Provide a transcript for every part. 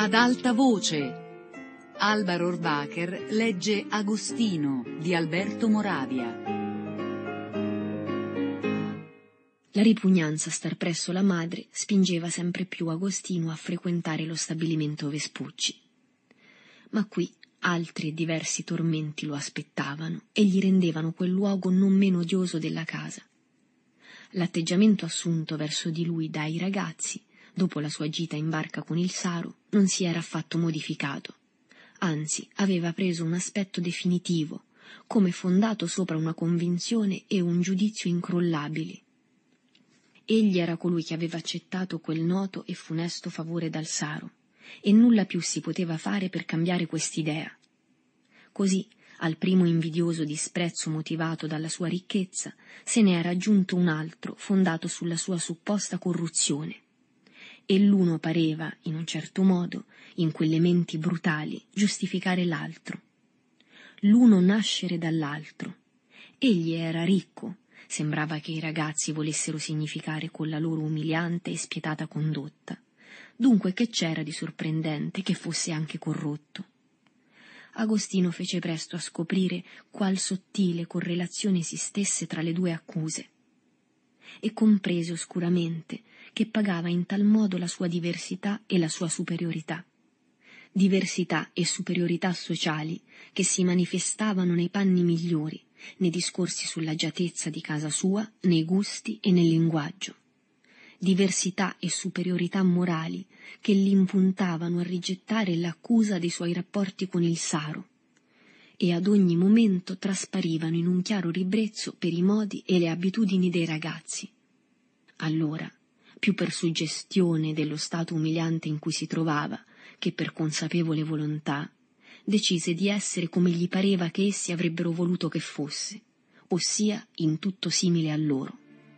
Ad alta voce. Alba Rohrwacher legge Agostino di Alberto Moravia. La ripugnanza a star presso la madre spingeva sempre più Agostino a frequentare lo stabilimento Vespucci. Ma qui altri e diversi tormenti lo aspettavano e gli rendevano quel luogo non meno odioso della casa. L'atteggiamento assunto verso di lui dai ragazzi, dopo la sua gita in barca con il Saro, non si era affatto modificato. Anzi, aveva preso un aspetto definitivo, come fondato sopra una convinzione e un giudizio incrollabili. Egli era colui che aveva accettato quel noto e funesto favore dal Saro, e nulla più si poteva fare per cambiare quest'idea. Così, al primo invidioso disprezzo motivato dalla sua ricchezza, se ne era aggiunto un altro fondato sulla sua supposta corruzione. E l'uno pareva, in un certo modo, in quelle menti brutali, giustificare l'altro. L'uno nascere dall'altro. Egli era ricco, sembrava che i ragazzi volessero significare con la loro umiliante e spietata condotta. Dunque che c'era di sorprendente che fosse anche corrotto? Agostino fece presto a scoprire qual sottile correlazione esistesse tra le due accuse e comprese oscuramente che pagava in tal modo la sua diversità e la sua superiorità. Diversità e superiorità sociali che si manifestavano nei panni migliori, nei discorsi sull'agiatezza di casa sua, nei gusti e nel linguaggio. Diversità e superiorità morali che gli impuntavano a rigettare l'accusa dei suoi rapporti con il Saro e ad ogni momento trasparivano in un chiaro ribrezzo per i modi e le abitudini dei ragazzi. Allora, più per suggestione dello stato umiliante in cui si trovava che per consapevole volontà, decise di essere come gli pareva che essi avrebbero voluto che fosse, ossia in tutto simile a loro.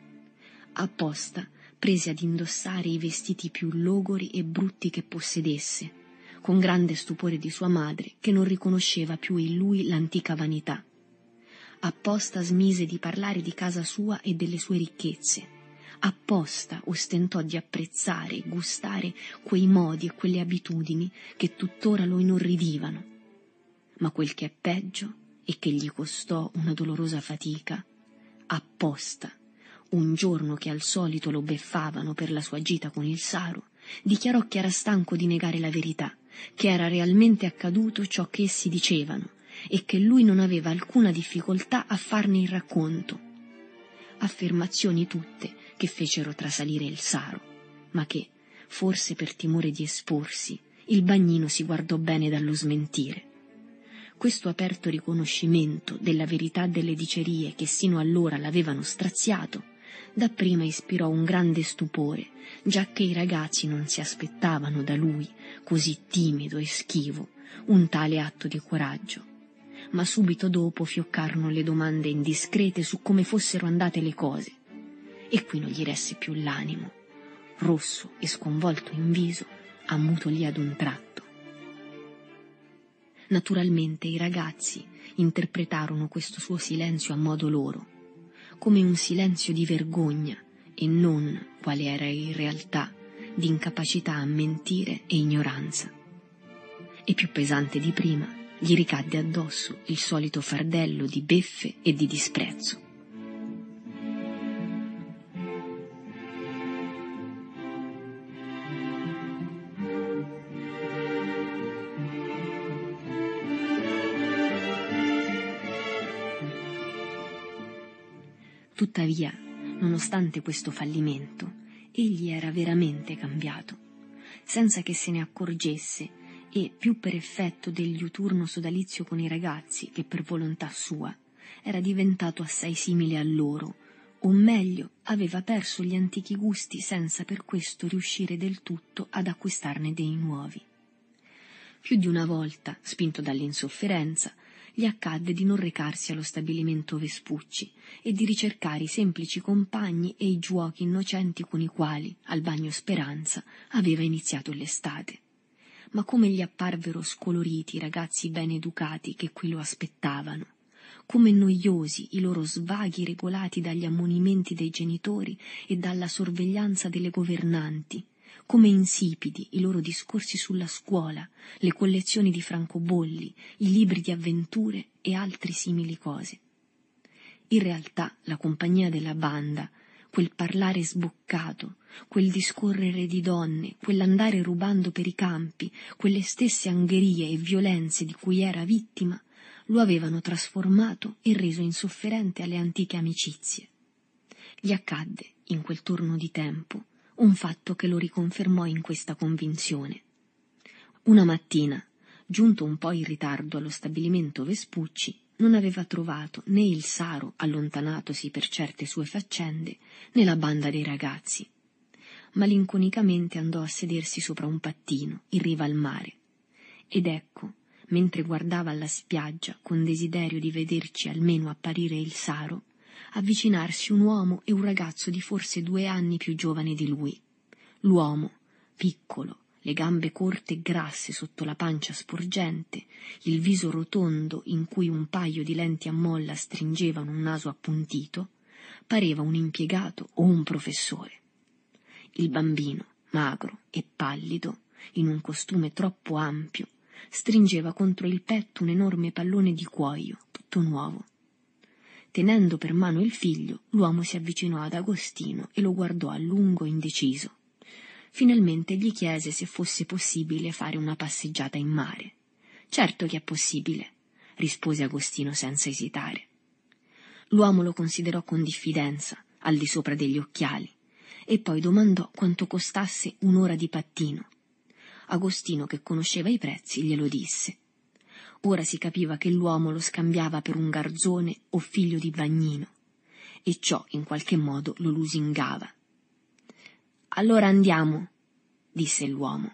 Apposta prese ad indossare i vestiti più logori e brutti che possedesse, con grande stupore di sua madre che non riconosceva più in lui l'antica vanità. Apposta smise di parlare di casa sua e delle sue ricchezze. Apposta ostentò di apprezzare e gustare quei modi e quelle abitudini che tuttora lo inorridivano. Ma quel che è peggio e che gli costò una dolorosa fatica, apposta, un giorno che al solito lo beffavano per la sua gita con il Saro, dichiarò che era stanco di negare la verità, che era realmente accaduto ciò che essi dicevano e che lui non aveva alcuna difficoltà a farne il racconto. Affermazioni tutte che fecero trasalire il Saro, ma che, forse per timore di esporsi, il bagnino si guardò bene dallo smentire. Questo aperto riconoscimento della verità delle dicerie che sino allora l'avevano straziato, dapprima ispirò un grande stupore, giacché i ragazzi non si aspettavano da lui, così timido e schivo, un tale atto di coraggio. Ma subito dopo fioccarono le domande indiscrete su come fossero andate le cose, e qui non gli resse più l'animo. Rosso e sconvolto in viso, ammuto lì ad un tratto. Naturalmente i ragazzi interpretarono questo suo silenzio a modo loro, come un silenzio di vergogna e non, quale era in realtà, di incapacità a mentire e ignoranza. E più pesante di prima, gli ricadde addosso il solito fardello di beffe e di disprezzo. Tuttavia, nonostante questo fallimento, egli era veramente cambiato, senza che se ne accorgesse e, più per effetto del diuturno sodalizio con i ragazzi che per volontà sua, era diventato assai simile a loro, o meglio, aveva perso gli antichi gusti senza per questo riuscire del tutto ad acquistarne dei nuovi. Più di una volta, spinto dall'insofferenza, gli accadde di non recarsi allo stabilimento Vespucci e di ricercare i semplici compagni e i giuochi innocenti con i quali, al bagno Speranza, aveva iniziato l'estate. Ma come gli apparvero scoloriti i ragazzi ben educati che qui lo aspettavano, come noiosi i loro svaghi regolati dagli ammonimenti dei genitori e dalla sorveglianza delle governanti, come insipidi i loro discorsi sulla scuola, le collezioni di francobolli, i libri di avventure e altri simili cose. In realtà la compagnia della banda, quel parlare sboccato, quel discorrere di donne, quell'andare rubando per i campi, quelle stesse angherie e violenze di cui era vittima, lo avevano trasformato e reso insofferente alle antiche amicizie. Gli accadde, in quel torno di tempo, un fatto che lo riconfermò in questa convinzione. Una mattina, giunto un po' in ritardo allo stabilimento Vespucci, non aveva trovato né il Saro, allontanatosi per certe sue faccende, né la banda dei ragazzi. Malinconicamente andò a sedersi sopra un pattino, in riva al mare. Ed ecco, mentre guardava alla spiaggia con desiderio di vederci almeno apparire il Saro, avvicinarsi un uomo e un ragazzo di forse 2 anni più giovane di lui. L'uomo, piccolo, le gambe corte e grasse sotto la pancia sporgente, il viso rotondo in cui un paio di lenti a molla stringevano un naso appuntito, pareva un impiegato o un professore. Il bambino, magro e pallido, in un costume troppo ampio, stringeva contro il petto un enorme pallone di cuoio, tutto nuovo. Tenendo per mano il figlio, l'uomo si avvicinò ad Agostino e lo guardò a lungo indeciso. Finalmente gli chiese se fosse possibile fare una passeggiata in mare. «Certo che è possibile», rispose Agostino senza esitare. L'uomo lo considerò con diffidenza, al di sopra degli occhiali, e poi domandò quanto costasse 1 ora di pattino. Agostino, che conosceva i prezzi, glielo disse. Ora si capiva che l'uomo lo scambiava per un garzone o figlio di bagnino, e ciò in qualche modo lo lusingava. «Allora andiamo», disse l'uomo.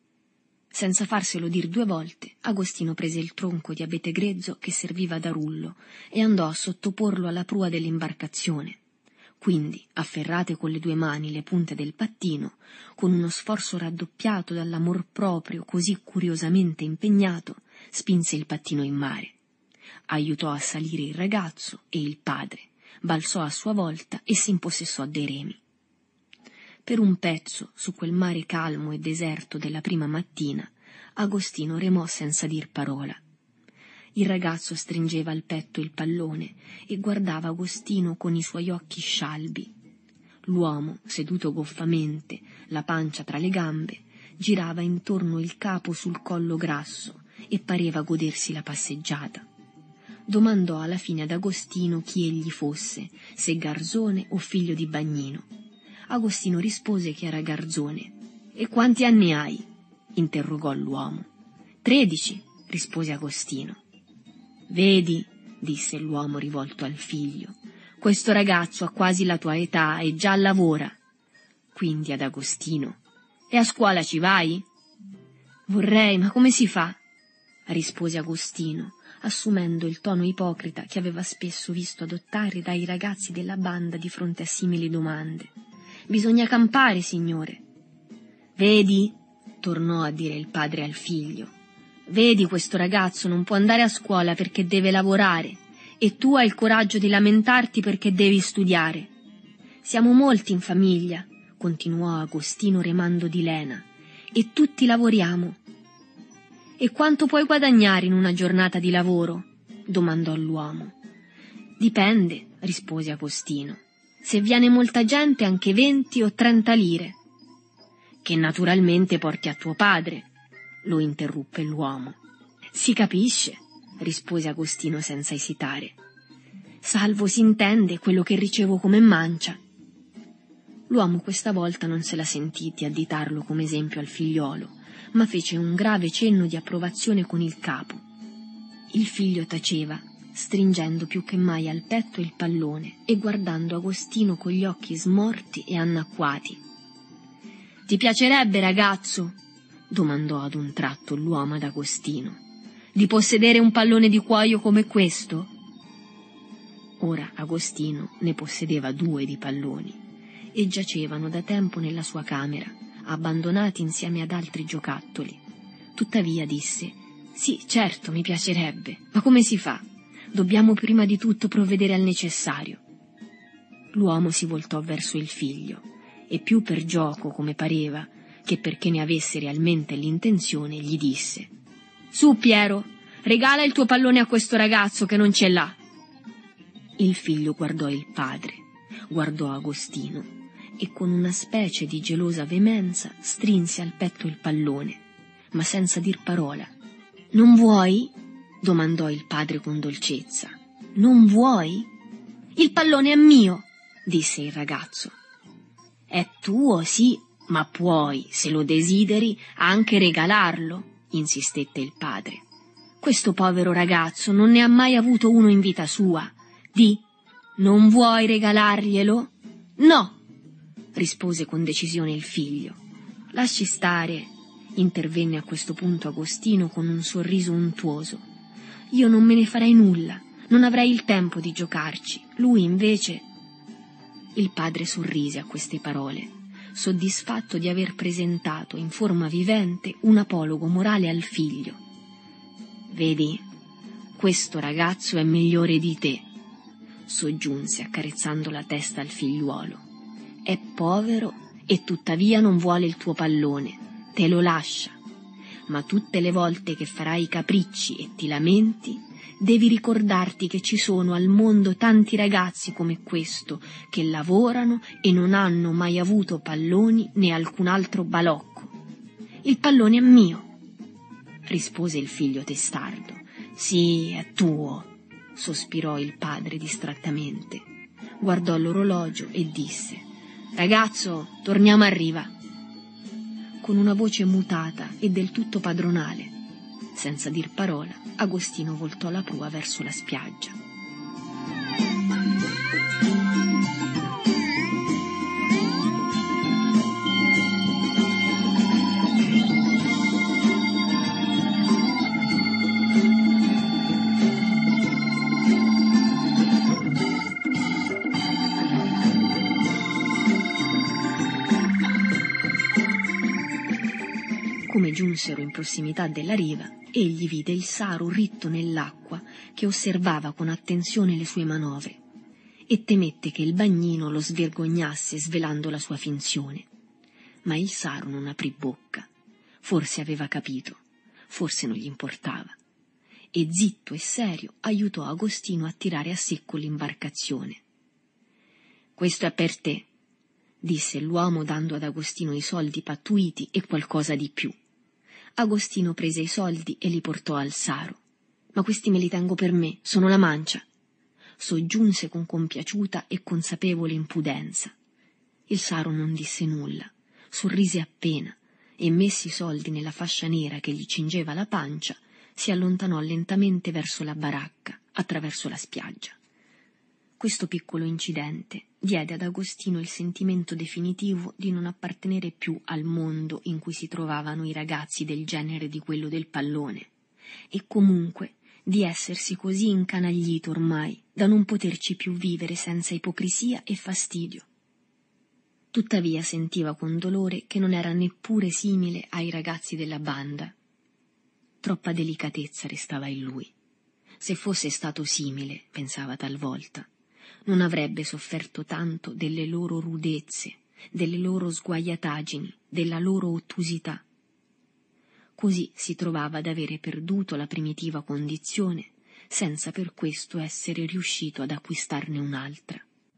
Senza farselo dir 2 volte, Agostino prese il tronco di abete grezzo che serviva da rullo e andò a sottoporlo alla prua dell'imbarcazione. Quindi, afferrate con le 2 mani le punte del pattino, con uno sforzo raddoppiato dall'amor proprio così curiosamente impegnato, spinse il pattino in mare. Aiutò a salire il ragazzo e il padre, balzò a sua volta e si impossessò dei remi. Per un pezzo, su quel mare calmo e deserto della prima mattina, Agostino remò senza dir parola. Il ragazzo stringeva al petto il pallone e guardava Agostino con i suoi occhi scialbi. L'uomo, seduto goffamente, la pancia tra le gambe, girava intorno il capo sul collo grasso e pareva godersi la passeggiata. Domandò alla fine ad Agostino chi egli fosse, se garzone o figlio di bagnino. Agostino rispose che era garzone. «E quanti anni hai?» interrogò l'uomo. 13, rispose Agostino. «Vedi», disse l'uomo rivolto al figlio, «questo ragazzo ha quasi la tua età e già lavora». Quindi ad Agostino: «E a scuola ci vai?» «Vorrei, ma come si fa?» rispose Agostino, assumendo il tono ipocrita che aveva spesso visto adottare dai ragazzi della banda di fronte a simili domande. «Bisogna campare, signore». «Vedi?» tornò a dire il padre al figlio. «Vedi, questo ragazzo non può andare a scuola perché deve lavorare, e tu hai il coraggio di lamentarti perché devi studiare. Siamo molti in famiglia», continuò Agostino remando di lena, «e tutti lavoriamo». «E quanto puoi guadagnare in una giornata di lavoro?» domandò l'uomo. «Dipende», rispose Agostino. «Se viene molta gente, anche 20 o 30 lire». «Che naturalmente porti a tuo padre», lo interruppe l'uomo. «Si capisce», rispose Agostino senza esitare. «Salvo si intende quello che ricevo come mancia». L'uomo questa volta non se la sentì di additarlo come esempio al figliolo, ma fece un grave cenno di approvazione con il capo. Il figlio taceva, stringendo più che mai al petto il pallone e guardando Agostino con gli occhi smorti e annacquati. «Ti piacerebbe, ragazzo?» domandò ad un tratto l'uomo ad Agostino. «Di possedere un pallone di cuoio come questo?» Ora Agostino ne possedeva 2 di palloni e giacevano da tempo nella sua camera, abbandonati insieme ad altri giocattoli. Tuttavia disse: «Sì, certo, mi piacerebbe. Ma come si fa? Dobbiamo prima di tutto provvedere al necessario». L'uomo si voltò verso il figlio e, più per gioco come pareva, che, perché ne avesse realmente l'intenzione, gli disse: «Su, Piero, regala il tuo pallone a questo ragazzo che non ce l'ha». Il figlio guardò il padre, guardò Agostino e con una specie di gelosa veemenza strinse al petto il pallone, ma senza dir parola. «Non vuoi?» domandò il padre con dolcezza. «Non vuoi?» «Il pallone è mio», disse il ragazzo. «È tuo, sì, ma puoi, se lo desideri, anche regalarlo», insistette il padre. «Questo povero ragazzo non ne ha mai avuto uno in vita sua. Di, non vuoi regalarglielo?» «No», rispose con decisione il figlio. «Lasci stare», intervenne a questo punto Agostino con un sorriso untuoso. «Io non me ne farei nulla, non avrei il tempo di giocarci. Lui invece...» Il padre sorrise a queste parole, soddisfatto di aver presentato in forma vivente un apologo morale al figlio. «Vedi, questo ragazzo è migliore di te», soggiunse accarezzando la testa al figliuolo. «È povero e tuttavia non vuole il tuo pallone, te lo lascia. Ma tutte le volte che farai capricci e ti lamenti, devi ricordarti che ci sono al mondo tanti ragazzi come questo che lavorano e non hanno mai avuto palloni né alcun altro balocco». «Il pallone è mio», rispose il figlio testardo. «Sì, è tuo», sospirò il padre distrattamente. Guardò l'orologio e disse: «Ragazzo, torniamo a riva». Con una voce mutata e del tutto padronale, senza dir parola, Agostino voltò la prua verso la spiaggia. Come giunsero in prossimità della riva, egli vide il saro ritto nell'acqua che osservava con attenzione le sue manovre e temette che il bagnino lo svergognasse svelando la sua finzione. Ma il saro non aprì bocca, forse aveva capito, forse non gli importava, e zitto e serio aiutò Agostino a tirare a secco l'imbarcazione. «Questo è per te», disse l'uomo dando ad Agostino i soldi pattuiti e qualcosa di più. Agostino prese i soldi e li portò al saro. «Ma questi me li tengo per me, sono la mancia», soggiunse con compiaciuta e consapevole impudenza. Il saro non disse nulla, sorrise appena e, messi i soldi nella fascia nera che gli cingeva la pancia, si allontanò lentamente verso la baracca, attraverso la spiaggia. Questo piccolo incidente diede ad Agostino il sentimento definitivo di non appartenere più al mondo in cui si trovavano i ragazzi del genere di quello del pallone, e comunque di essersi così incanaglito ormai da non poterci più vivere senza ipocrisia e fastidio. Tuttavia sentiva con dolore che non era neppure simile ai ragazzi della banda. Troppa delicatezza restava in lui. Se fosse stato simile, pensava talvolta, non avrebbe sofferto tanto delle loro rudezze, delle loro sguaiataggini, della loro ottusità. Così si trovava ad avere perduto la primitiva condizione, senza per questo essere riuscito ad acquistarne un'altra.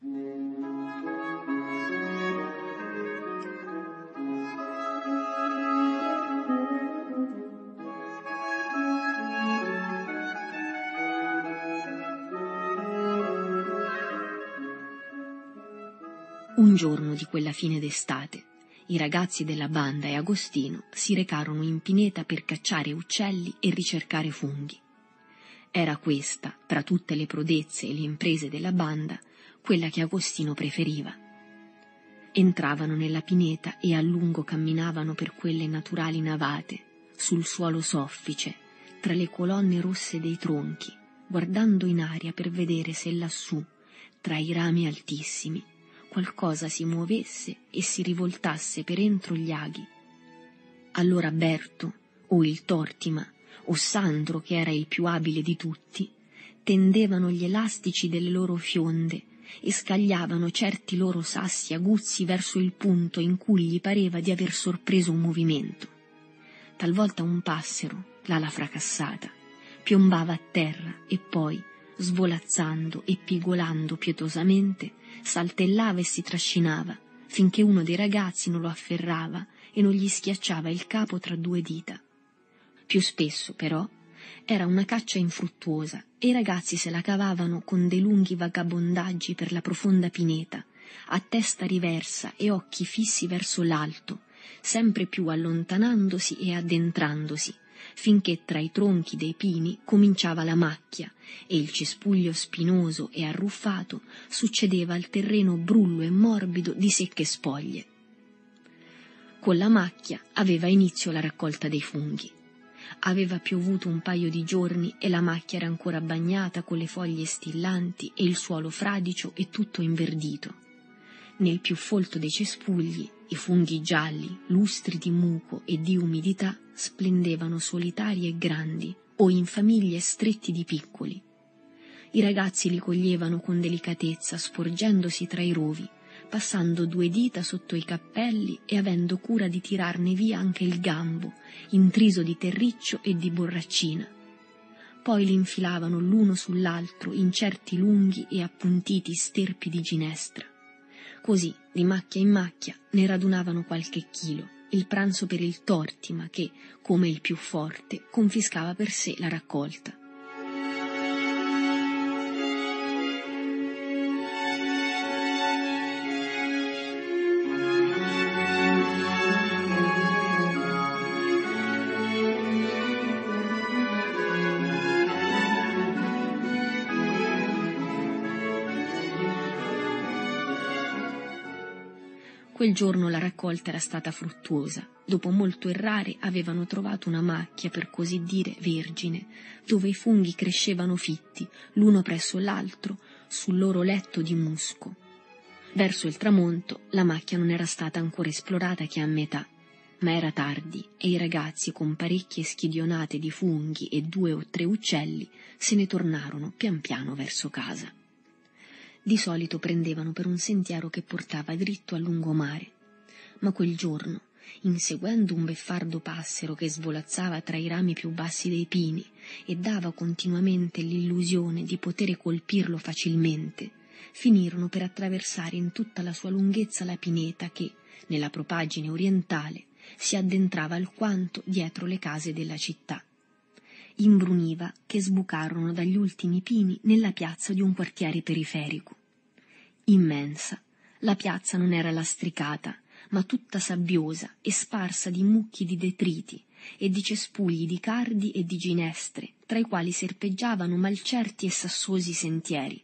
Un giorno di quella fine d'estate, i ragazzi della banda e Agostino si recarono in pineta per cacciare uccelli e ricercare funghi. Era questa, tra tutte le prodezze e le imprese della banda, quella che Agostino preferiva. Entravano nella pineta e a lungo camminavano per quelle naturali navate, sul suolo soffice, tra le colonne rosse dei tronchi, guardando in aria per vedere se lassù, tra i rami altissimi, qualcosa si muovesse e si rivoltasse per entro gli aghi. Allora Berto, o il Tortima, o Sandro, che era il più abile di tutti, tendevano gli elastici delle loro fionde e scagliavano certi loro sassi aguzzi verso il punto in cui gli pareva di aver sorpreso un movimento. Talvolta un passero, l'ala fracassata, piombava a terra e poi, svolazzando e pigolando pietosamente, saltellava e si trascinava, finché uno dei ragazzi non lo afferrava e non gli schiacciava il capo tra due dita. Più spesso, però, era una caccia infruttuosa e i ragazzi se la cavavano con dei lunghi vagabondaggi per la profonda pineta, a testa riversa e occhi fissi verso l'alto, sempre più allontanandosi e addentrandosi, finché tra i tronchi dei pini cominciava la macchia e il cespuglio spinoso e arruffato succedeva al terreno brullo e morbido di secche spoglie. Con la macchia aveva inizio la raccolta dei funghi. Aveva piovuto un paio di giorni e la macchia era ancora bagnata con le foglie stillanti e il suolo fradicio e tutto inverdito. Nel più folto dei cespugli, i funghi gialli, lustri di muco e di umidità, splendevano solitari e grandi o in famiglie stretti di piccoli. I ragazzi li coglievano con delicatezza, sporgendosi tra i rovi, passando due dita sotto i cappelli e avendo cura di tirarne via anche il gambo, intriso di terriccio e di borraccina. Poi li infilavano l'uno sull'altro in certi lunghi e appuntiti sterpi di ginestra. Così, di macchia in macchia, ne radunavano qualche chilo, il pranzo per il Tortima che, come il più forte, confiscava per sé la raccolta. Quel giorno la raccolta era stata fruttuosa. Dopo molto errare avevano trovato una macchia, per così dire, vergine, dove i funghi crescevano fitti, l'uno presso l'altro, sul loro letto di musco. Verso il tramonto la macchia non era stata ancora esplorata che a metà, ma era tardi e i ragazzi, con parecchie schidionate di funghi e 2 o 3 uccelli, se ne tornarono pian piano verso casa. Di solito prendevano per un sentiero che portava dritto al lungomare, ma quel giorno, inseguendo un beffardo passero che svolazzava tra i rami più bassi dei pini e dava continuamente l'illusione di poter colpirlo facilmente, finirono per attraversare in tutta la sua lunghezza la pineta che, nella propaggine orientale, si addentrava alquanto dietro le case della città. Imbruniva che sbucarono dagli ultimi pini nella piazza di un quartiere periferico. Immensa, la piazza non era lastricata, ma tutta sabbiosa e sparsa di mucchi di detriti e di cespugli di cardi e di ginestre, tra i quali serpeggiavano malcerti e sassosi sentieri.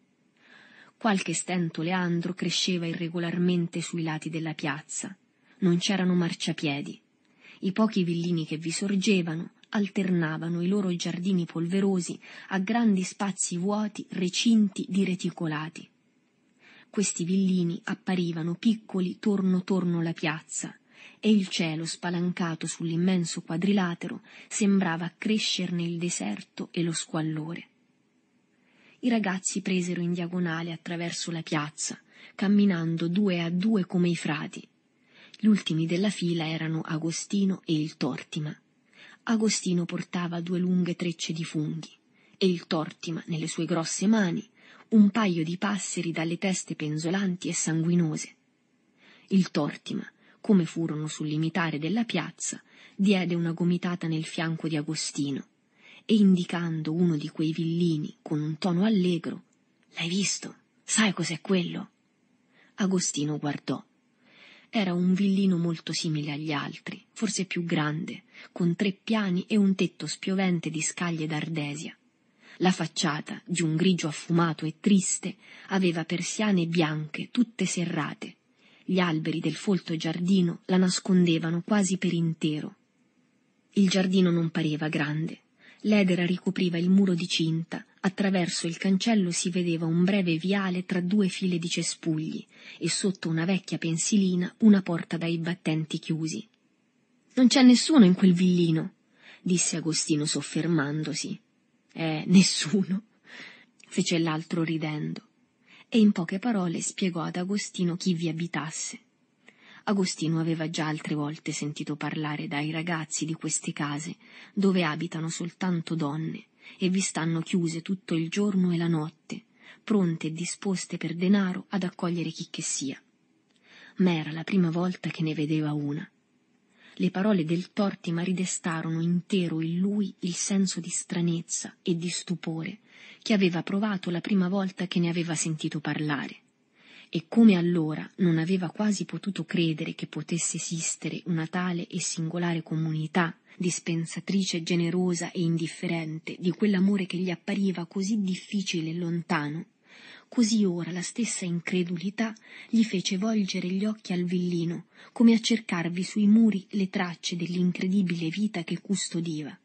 Qualche stento leandro cresceva irregolarmente sui lati della piazza. Non c'erano marciapiedi. I pochi villini che vi sorgevano alternavano i loro giardini polverosi a grandi spazi vuoti recinti di reticolati. Questi villini apparivano piccoli torno la piazza e il cielo spalancato sull'immenso quadrilatero sembrava crescerne il deserto e lo squallore. I ragazzi presero in diagonale attraverso la piazza, camminando 2 a 2 come i frati. Gli ultimi della fila erano Agostino e il Tortima. Agostino portava 2 lunghe trecce di funghi e il Tortima, nelle sue grosse mani, un paio di passeri dalle teste penzolanti e sanguinose. Il Tortima, come furono sul limitare della piazza, diede una gomitata nel fianco di Agostino e, indicando uno di quei villini con un tono allegro: «L'hai visto? Sai cos'è quello?» Agostino guardò. Era un villino molto simile agli altri, forse più grande, con 3 piani e un tetto spiovente di scaglie d'ardesia. La facciata, di un grigio affumato e triste, aveva persiane bianche, tutte serrate. Gli alberi del folto giardino la nascondevano quasi per intero. Il giardino non pareva grande. L'edera ricopriva il muro di cinta, attraverso il cancello si vedeva un breve viale tra 2 file di cespugli e sotto una vecchia pensilina una porta dai battenti chiusi. «Non c'è nessuno in quel villino», disse Agostino soffermandosi. Nessuno», fece l'altro ridendo. e in poche parole spiegò ad Agostino chi vi abitasse. Agostino aveva già altre volte sentito parlare dai ragazzi di queste case, dove abitano soltanto donne e vi stanno chiuse tutto il giorno e la notte, pronte e disposte per denaro ad accogliere chi che sia. Ma era la prima volta che ne vedeva una. Le parole del Tortima ridestarono intero in lui il senso di stranezza e di stupore che aveva provato la prima volta che ne aveva sentito parlare. E come allora non aveva quasi potuto credere che potesse esistere una tale e singolare comunità, dispensatrice generosa e indifferente di quell'amore che gli appariva così difficile e lontano, così ora la stessa incredulità gli fece volgere gli occhi al villino, come a cercarvi sui muri le tracce dell'incredibile vita che custodiva.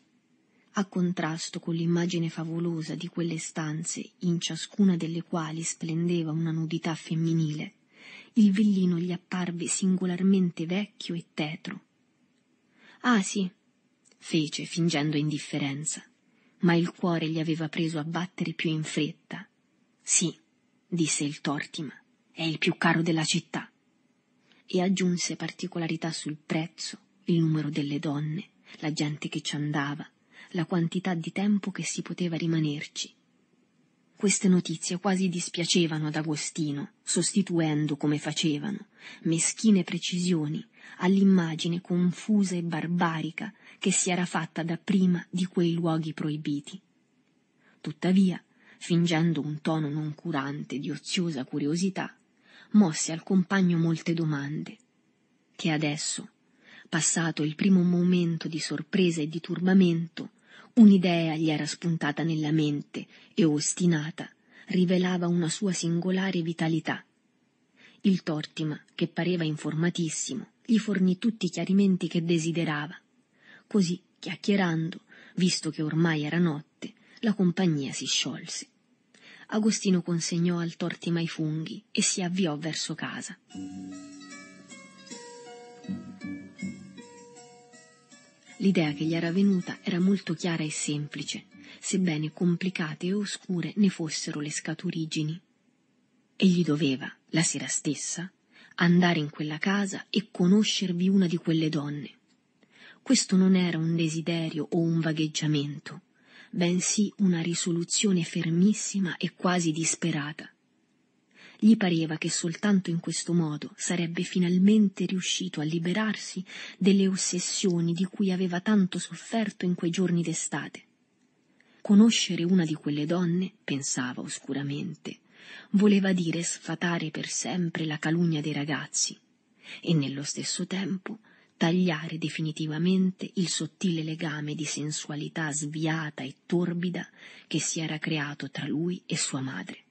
A contrasto con l'immagine favolosa di quelle stanze, in ciascuna delle quali splendeva una nudità femminile, il villino gli apparve singolarmente vecchio e tetro. «Ah sì», fece, fingendo indifferenza, ma il cuore gli aveva preso a battere più in fretta. «Sì», disse il Tortima, «è il più caro della città». E aggiunse particolarità sul prezzo, il numero delle donne, la gente che ci andava, la quantità di tempo che si poteva rimanerci. Queste notizie quasi dispiacevano ad Agostino, sostituendo, come facevano, meschine precisioni all'immagine confusa e barbarica che si era fatta dapprima di quei luoghi proibiti. Tuttavia, fingendo un tono noncurante di oziosa curiosità, mosse al compagno molte domande, che adesso, passato il primo momento di sorpresa e di turbamento, un'idea gli era spuntata nella mente e, ostinata, rivelava una sua singolare vitalità. Il Tortima, che pareva informatissimo, gli fornì tutti i chiarimenti che desiderava. Così, chiacchierando, visto che ormai era notte, la compagnia si sciolse. Agostino consegnò al Tortima i funghi e si avviò verso casa. L'idea che gli era venuta era molto chiara e semplice, sebbene complicate e oscure ne fossero le scaturigini. Egli doveva, la sera stessa, andare in quella casa e conoscervi una di quelle donne. Questo non era un desiderio o un vagheggiamento, bensì una risoluzione fermissima e quasi disperata. Gli pareva che soltanto in questo modo sarebbe finalmente riuscito a liberarsi delle ossessioni di cui aveva tanto sofferto in quei giorni d'estate. Conoscere una di quelle donne, pensava oscuramente, voleva dire sfatare per sempre la calunnia dei ragazzi e nello stesso tempo tagliare definitivamente il sottile legame di sensualità sviata e torbida che si era creato tra lui e sua madre.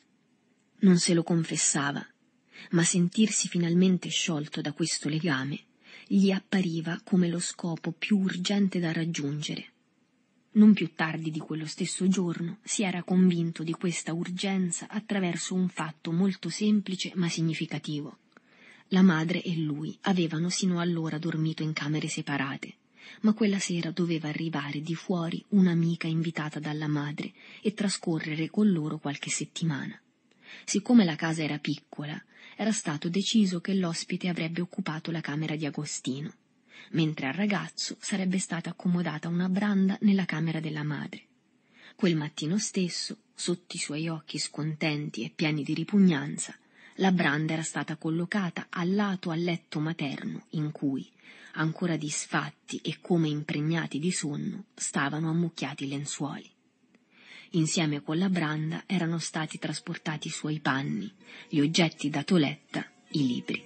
Non se lo confessava, ma sentirsi finalmente sciolto da questo legame gli appariva come lo scopo più urgente da raggiungere. Non più tardi di quello stesso giorno si era convinto di questa urgenza attraverso un fatto molto semplice ma significativo. La madre e lui avevano sino allora dormito in camere separate, ma quella sera doveva arrivare di fuori un'amica invitata dalla madre e trascorrere con loro qualche settimana. Siccome la casa era piccola, era stato deciso che l'ospite avrebbe occupato la camera di Agostino, mentre al ragazzo sarebbe stata accomodata una branda nella camera della madre. Quel mattino stesso, sotto i suoi occhi scontenti e pieni di ripugnanza, la branda era stata collocata al lato al letto materno in cui, ancora disfatti e come impregnati di sonno, stavano ammucchiati i lenzuoli. Insieme con la branda erano stati trasportati i suoi panni, gli oggetti da toletta, i libri.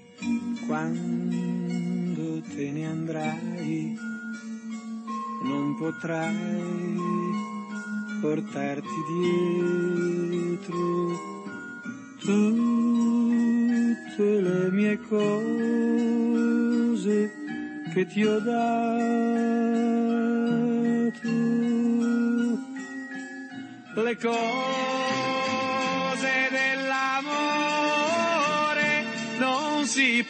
Quando te ne andrai, non potrai portarti dietro tutte le mie cose che ti ho dato. Le cose dell'amore non si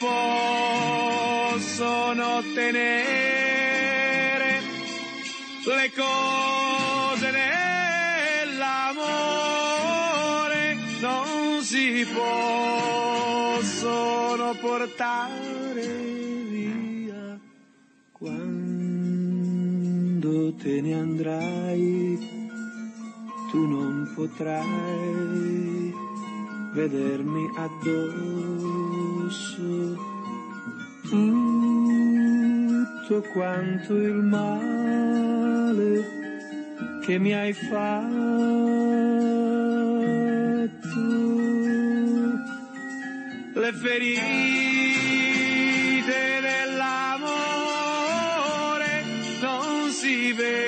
possono ottenere, le cose dell'amore non possono portare via. Quando te ne andrai, tu non potrai vedermi addosso. Tutto quanto il male che mi hai fatto, le ferite dell'amore non si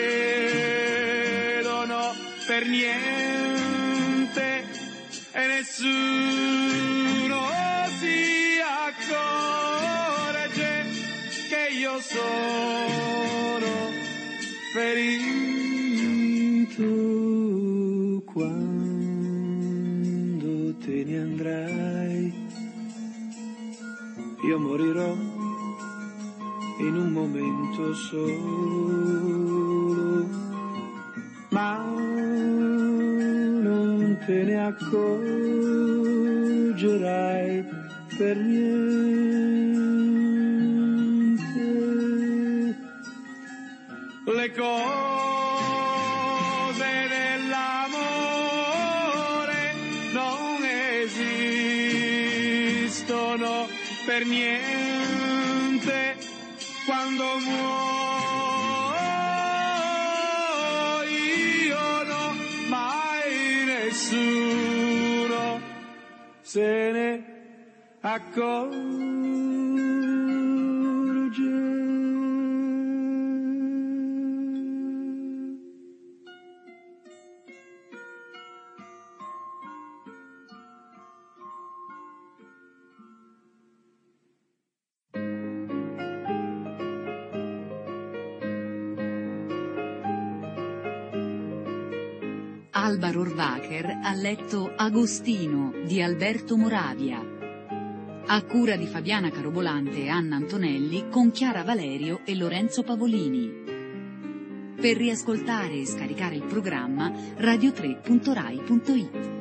vedono per niente e nessuno si accorge che io sono ferito. Quando te ne andrai, io morirò in un momento solo, ma non te ne accorgerai per niente. Le cose dell'amore non esistono per niente. Quando muoio mai nessuno se ne accorge. Alba Rohrwacher ha letto Agostino di Alberto Moravia, a cura di Fabiana Carobolante e Anna Antonelli, con Chiara Valerio e Lorenzo Pavolini. Per riascoltare e scaricare il programma radio3.rai.it.